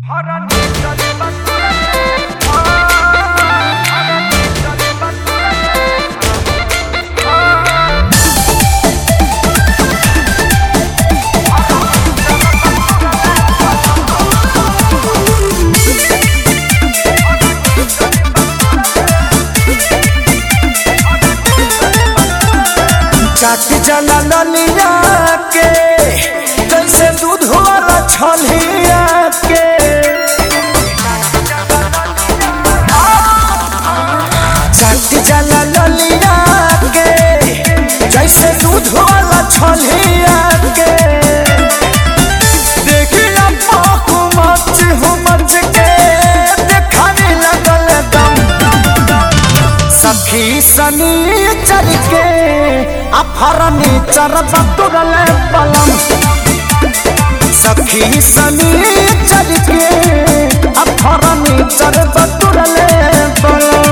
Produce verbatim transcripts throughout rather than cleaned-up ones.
चाट जला ललिया के जैसे दूध वाला छलिया के चाट जला ललिया के जैसे दूध वाला छलिया के देखिया पाकू मच हो मच के देखाने लगल दम सखी सनी चल के अफरनी चरब तुरले पलम सखी सनी चल के अफरनी चरब तुरले पलम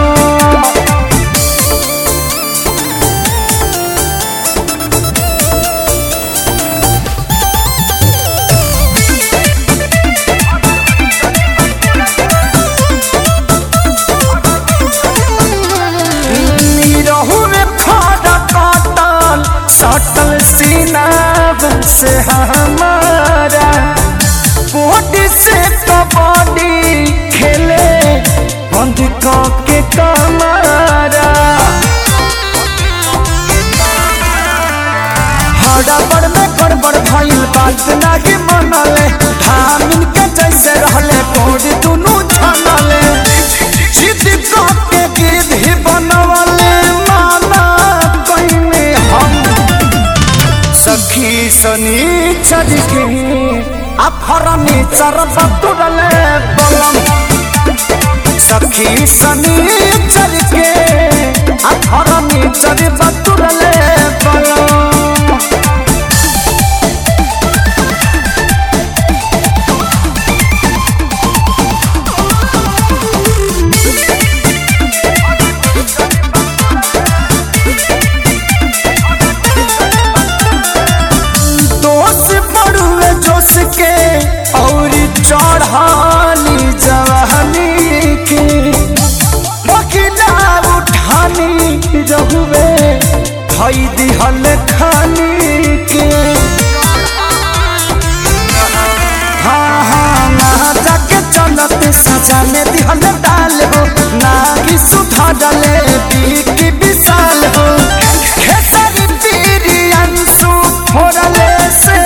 सटल सीना से हमारा बॉडी से कबड्डी खेले बंद के कमारा हड़बड़ में गड़बड़ भइल बात नहीं मनले धामिन के जैसे रहले बॉडी दोनों छनले जिद के गिद्ध ही बनवले माना कइने हम सखी सनी चल के अफरनी चरब तुरले बलम सखी सनी चल के अफरनी चरब तुरले बलम के और चढ़ानी जवानी के बकिला उठानी रहुए धई दिहल खानी के हाँ हाँ ना जाके चलते सजा में दिहल डाल हो ना कि सुधा डले बीकी विशाल हो खेसारी पीरी अंशु फोड़ले से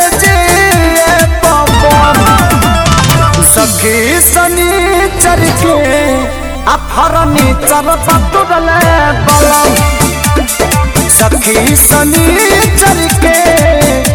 सखी सनी चल के अफरनी चरब तुरले बलम सखी सनी चल के